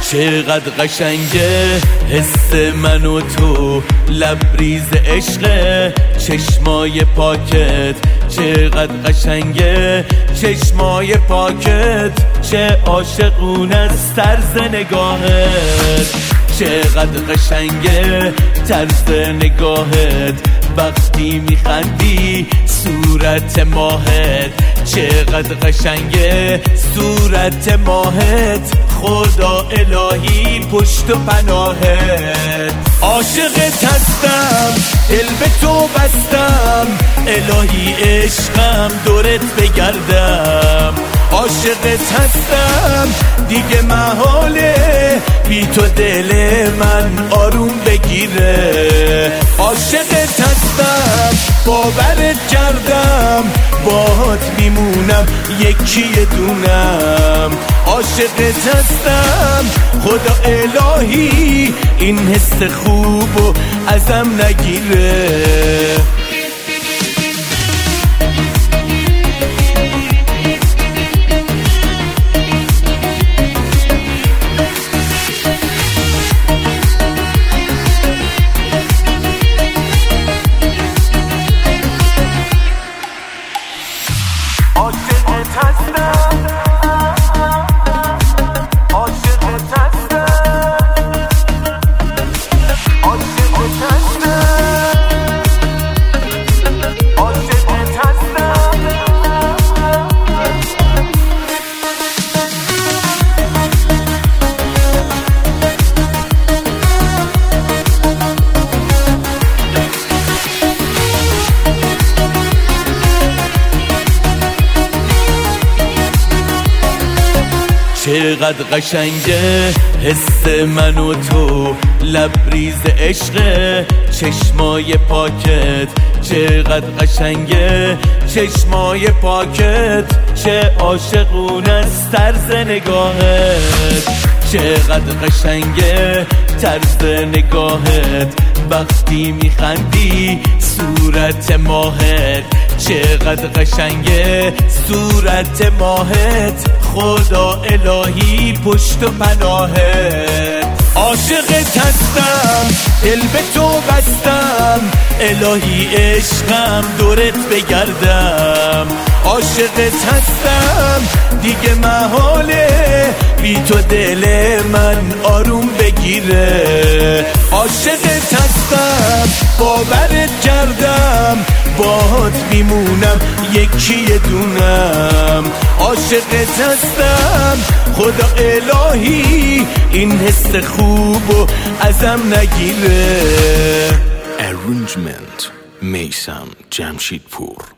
چقدر قشنگه حس من و تو، لبریز عشق چشمای پاکت. چقدر قشنگه چشمای پاکت، چه عاشقونه است طرز نگاهت. چقدر قشنگه طرز نگاهت، وقتی میخندی صورت ماهت. چقدر قشنگه صورت ماهت، خدا الهی پشت و پناهت. عاشقت هستم دل به تو بستم، الهی عشقم دورت بگردم. عاشقت هستم دیگه محاله، بی تو دل من آروم بگیره. عاشقت هستم باورت کردم، باهات میمونم یکی دونم. عاشقت هستم خدا الهی این حس خوبو ازم نگیره. چقدر قشنگه حس من و تو، لبریز عشق چشمای پاکت. چقدر قشنگه چشمای پاکت، چه عاشقونه است طرز نگاهت. چقدر قشنگه طرز نگاهت، وقتی میخندی صورت ماهت. چقدر قشنگه صورت ماهت، خدا الهی پشت و پناهت. عاشقت هستم دل به تو بستم، الهی عشقم دورت بگردم. عاشقت هستم دیگه محاله، بی تو دل من آروم بگیره. عاشقت هستم باورت کردم، باهات میمونم یکی دونم. عاشقت هستم خدا الهی این حس خوبو ازم نگیره. Arrangement میثم جمشیدپور.